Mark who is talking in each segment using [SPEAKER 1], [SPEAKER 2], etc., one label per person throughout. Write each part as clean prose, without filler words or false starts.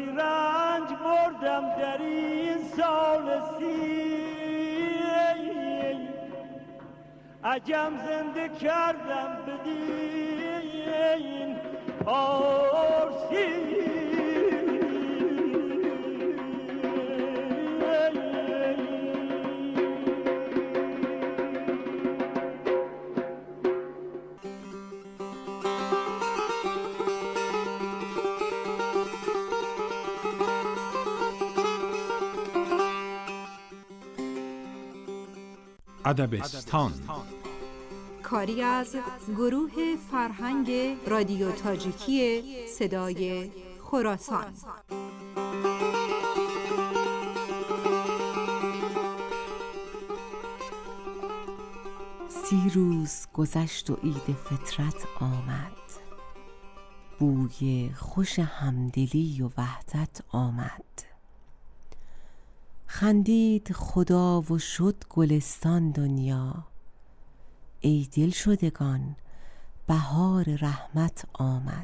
[SPEAKER 1] بسی رنج بردم در این سال سی، عجم زنده کردم بدین پارسی.
[SPEAKER 2] ادبستان،
[SPEAKER 3] کاری از گروه فرهنگ رادیو تاجیکی صدای خراسان.
[SPEAKER 4] سی روز گذشت و عید فطرت آمد، بوی خوش همدلی و وحدت آمد. خندید خدا و شد گلستان دنیا، ای دل شدگان بهار رحمت آمد.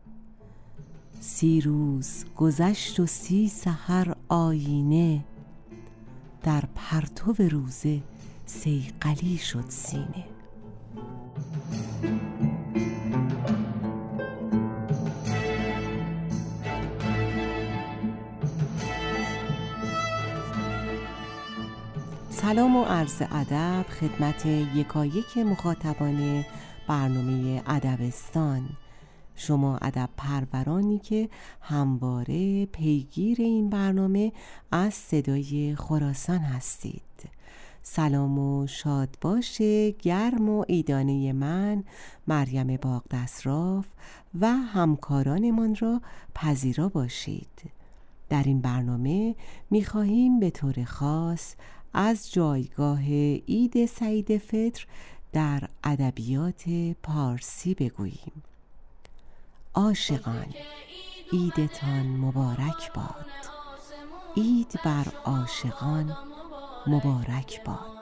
[SPEAKER 4] 30 روز گذشت و 30 سحر آینه، در پرتو روزه صیقلی شد سینه. سلام و عرض ادب خدمت یکایک مخاطبان برنامه ادبستان، شما ادب پرورانی که همواره پیگیر این برنامه از صدای خراسان هستید. سلام و شاد باشه گرم و عیدانه من مریم باغدستراف و همکارانمان را پذیرا باشید. در این برنامه می‌خواهیم به طور خاص از جایگاه عید سعید فطر در ادبیات پارسی بگوییم. عاشقان، عیدتان مبارک باد. عید بر عاشقان مبارک باد.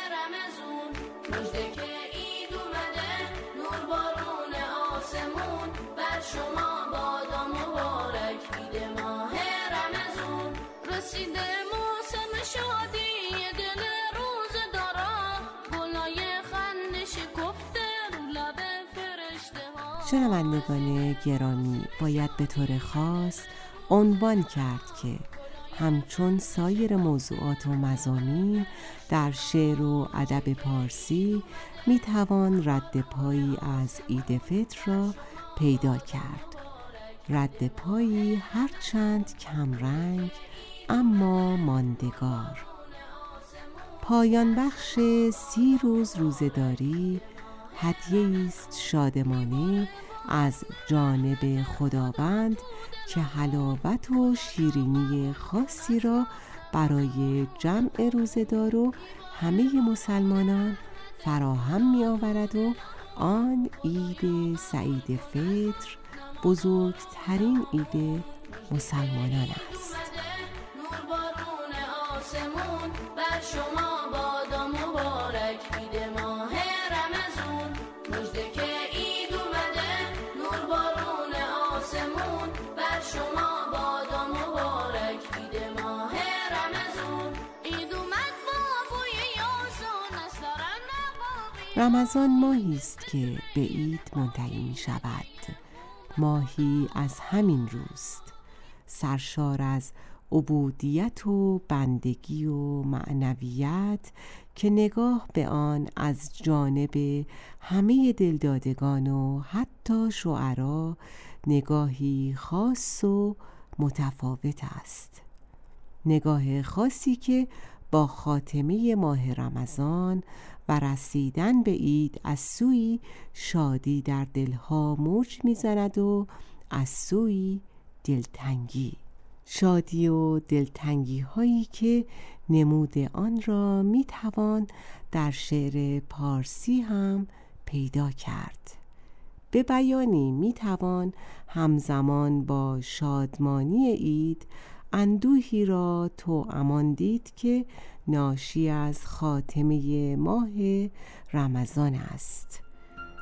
[SPEAKER 4] شنوندگان گرامی، باید به طور خاص عنوان کرد که همچون سایر موضوعات و مضامین در شعر و ادب پارسی میتوان رد پایی از عید فطر را پیدا کرد. رد پایی هرچند کمرنگ اما ماندگار. پایان بخش 30 روز روزه‌داری هدیه است شادمانه از جانب خداوند که حلاوت و شیرینی خاصی را برای جمع روزه‌دار و همه مسلمانان فراهم می آورد و آن عید سعید فطر بزرگترین عید مسلمانان است. رمضان ماهی است که به عید منتهی می شود. ماهی از همین روست، سرشار از عبودیت و بندگی و معنویت که نگاه به آن از جانب همه دلدادگان و حتی شعرا نگاهی خاص و متفاوت است. نگاه خاصی که با خاتمه ماه رمضان و رسیدن به عید از سوی شادی در دلها موج می‌زند و از سوی دلتنگی. شادی و دلتنگی هایی که نمود آن را میتوان در شعر پارسی هم پیدا کرد. به بیانی میتوان همزمان با شادمانی عید اندوهی را توامان دید که ناشی از خاتمه ماه رمضان است.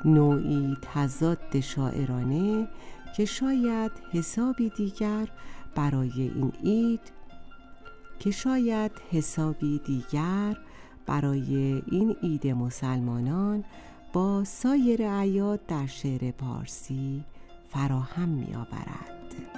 [SPEAKER 4] نوعی تضاد شاعرانه که شاید حسابی دیگر برای این عید که شاید حسابی دیگر برای این عید مسلمانان با سایر اعیاد در شعر پارسی فراهم می آورد.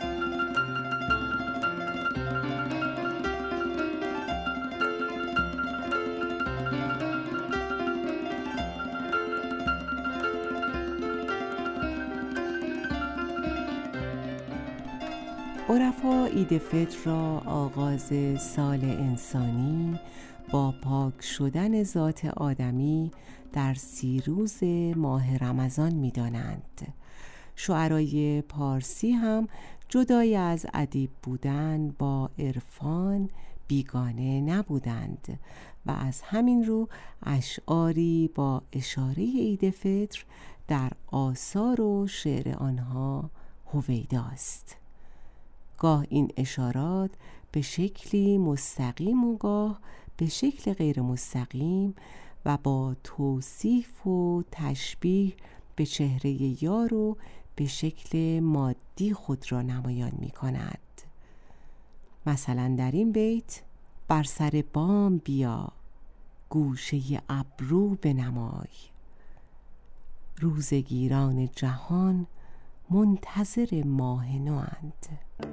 [SPEAKER 4] عرفا عید فطر را آغاز سال انسانی با پاک شدن ذات آدمی در 30 روز ماه رمضان می دانند. شعرای پارسی هم جدای از ادیب بودن با عرفان بیگانه نبودند و از همین رو اشعاری با اشاره عید فطر در آثار و شعر آنها هویداست. گاه این اشارات به شکلی مستقیم و گاه به شکل غیر مستقیم و با توصیف و تشبیه به چهره یار و به شکل مادی خود را نمایان می کند. مثلا در این بیت: بر سر بام بیا گوشه ابرو بنمای، روزگیران جهان منتظر ماه نوند.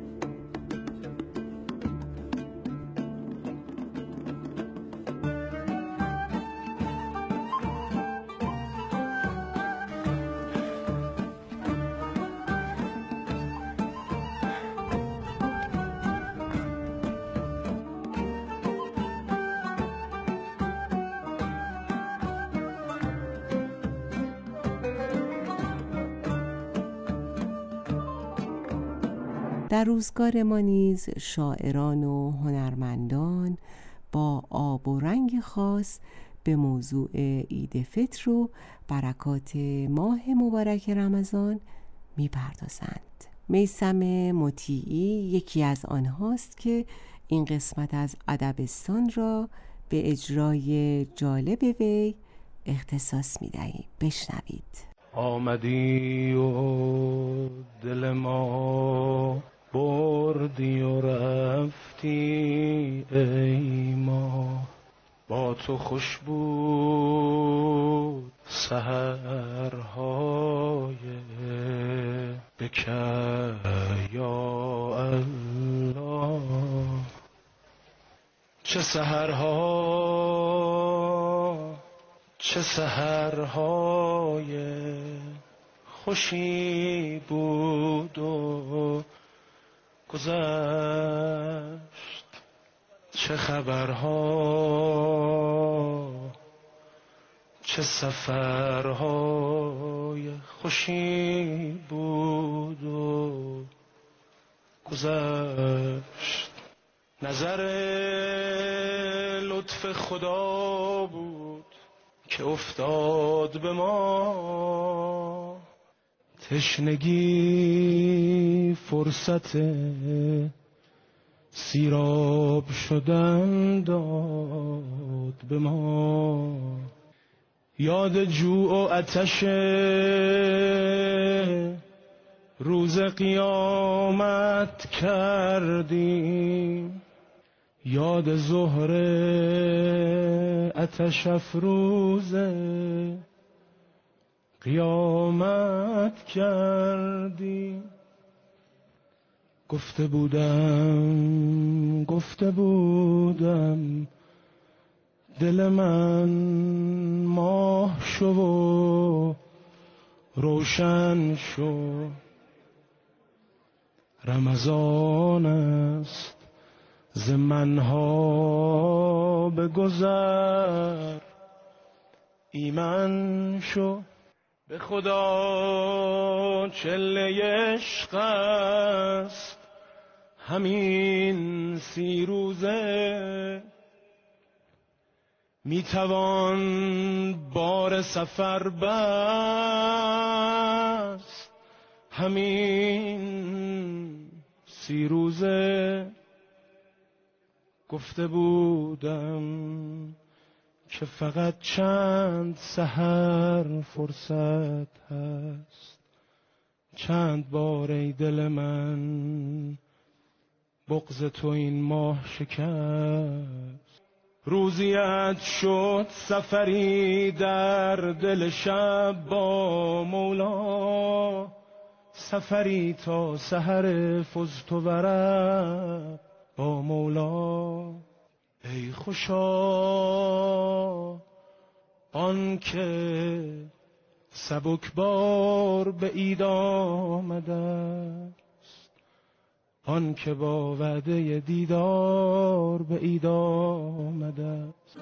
[SPEAKER 4] در روزگار ما نیز شاعران و هنرمندان با آب و رنگ خاص به موضوع عید فطر و برکات ماه مبارک رمضان می‌پردازند. میثم مطیعی یکی از آنهاست که این قسمت از ادبستان را به اجرای جالب وی اختصاص می‌دهیم. بشنوید.
[SPEAKER 2] آمدی و دل ما بردی و رفتی ای ما، با تو خوش بود سحرهای بکر یا الله. چه سحرها چه سحرهای خوشی بود و گذشت، چه خبرها چه سفرهای خوشی بود و گذشت. نظر لطف خدا بود که افتاد به ما، تشنگی فرصت سیراب شدن داد به ما. یاد جوع و آتش روز قیامت کردیم، یاد ظهر آتش افروز قیامت کردیم. گفته بودم دل من ماه شو و روشن شو، رمضان است ز منها بگذر ایمن شو. به خدا چله عشق است همین 30 روزه، میتوان بار سفر بست همین 30 روزه. گفته بودم که فقط چند سحر فرصت هست، چند بار ای دل من بغض تو این ماه شکست. روزیت شد سفری در دل شب با مولا، سفری تا سحر فزت و ورق با مولا. ای خوشا آن که سبک بار به عید آمده است، آن که با وعده دیدار به عید آمده است.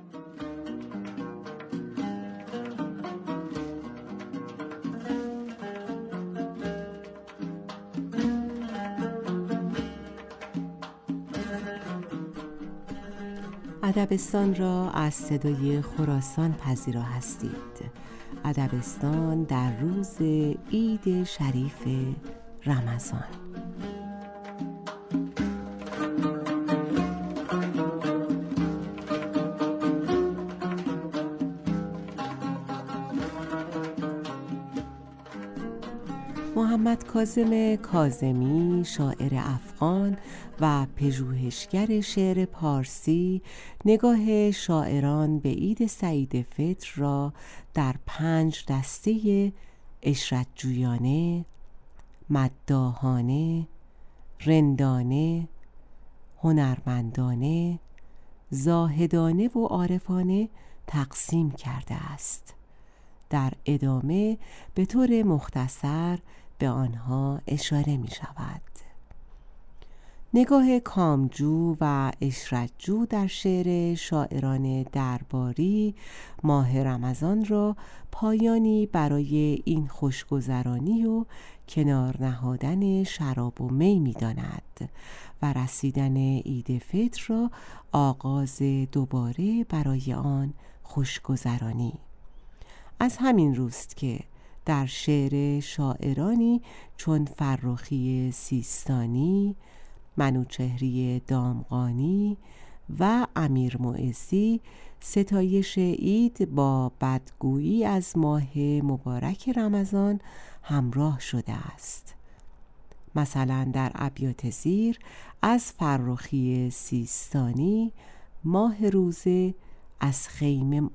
[SPEAKER 4] ادبستان را از صدای خراسان پذیرا هستید. ادبستان در روز عید شریف رمضان. محمد کاظم کاظمی، شاعر افغان و پژوهشگر شعر پارسی، نگاه شاعران به عید سعید فطر را در 5 دسته عشرت جویانه، مداحانه، رندانه، هنرمندانه، زاهدانه و عارفانه تقسیم کرده است. در ادامه به طور مختصر به آنها اشاره می شود. نگاه کامجو و عشرتجو در شعر شاعران درباری ماه رمضان را پایانی برای این خوشگذرانی و کنار نهادن شراب و می می داند و رسیدن عید فطر را آغاز دوباره برای آن خوشگذرانی. از همین روست که در شعر شاعرانی چون فرخی سیستانی، منوچهری دامغانی و امیر معزی ستایش عید با بدگویی از ماه مبارک رمضان همراه شده است. مثلا در ابیات زیر از فرخی سیستانی ماه روزه از خیمه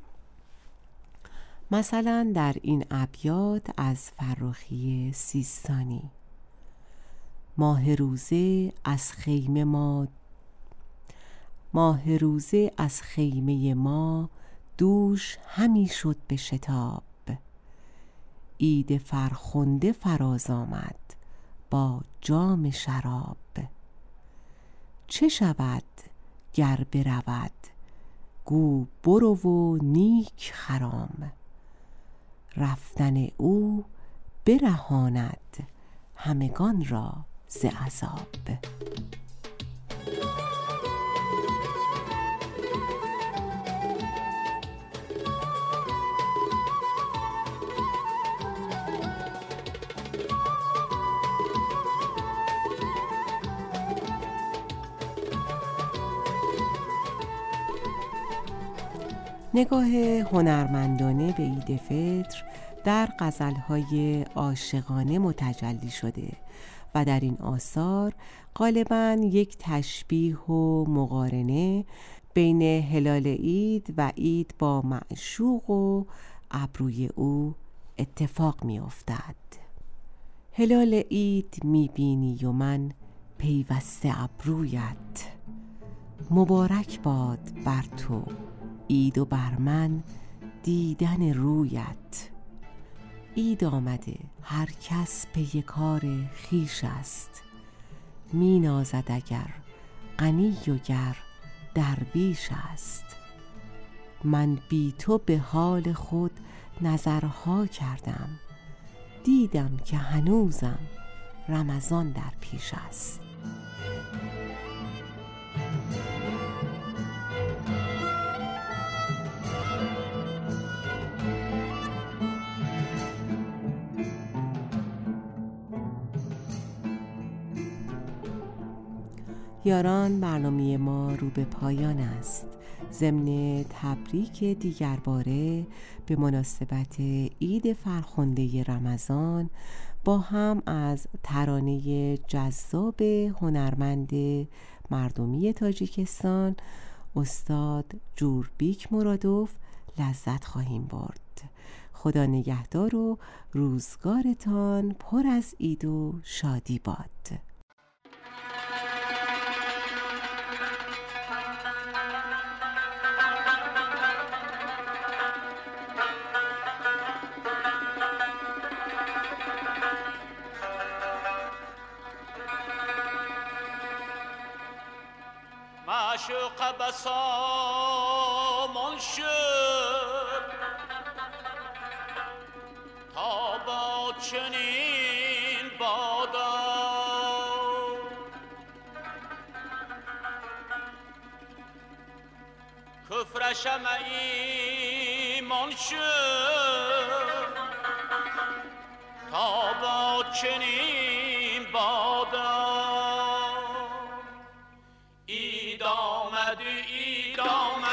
[SPEAKER 4] مثلا در این ابیات از فرخی سیستانی ماه روزه از خیمه ما دوش همی شد به شتاب، عید فرخنده فراز آمد با جام شراب. چه شود گر برود گو برو و نیک خرام، رفتن او برهاند همگان را ز عذاب. نگاه هنرمندانه به عید فطر در غزل‌های عاشقانه متجلی شده و در این آثار غالباً یک تشبیه و مقارنه بین هلال عید و عید با معشوق و ابروی او اتفاق می افتد. هلال عید می بینی و من پیوسته ابرویت، مبارک باد بر تو عید و بر من دیدن رویت. عید آمده هر کس پی کار خویش است، می نازد اگر غنی و گر درویش است. من بی تو به حال خود نظرها کردم، دیدم که هنوزم رمضان در پیش است. یاران، برنامه ما رو به پایان است. ضمن تبریک دیگر باره به مناسبت عید فرخنده رمضان با هم از ترانه جذاب هنرمند مردمی تاجیکستان استاد جوربیک مرادوف لذت خواهیم برد. خدا نگهدار و روزگارتان پر از عید و شادی باد.
[SPEAKER 1] معشوق بسامان شد تا با چنین بادا کفرشم ایمان شد تا با چنین بادا اید آمد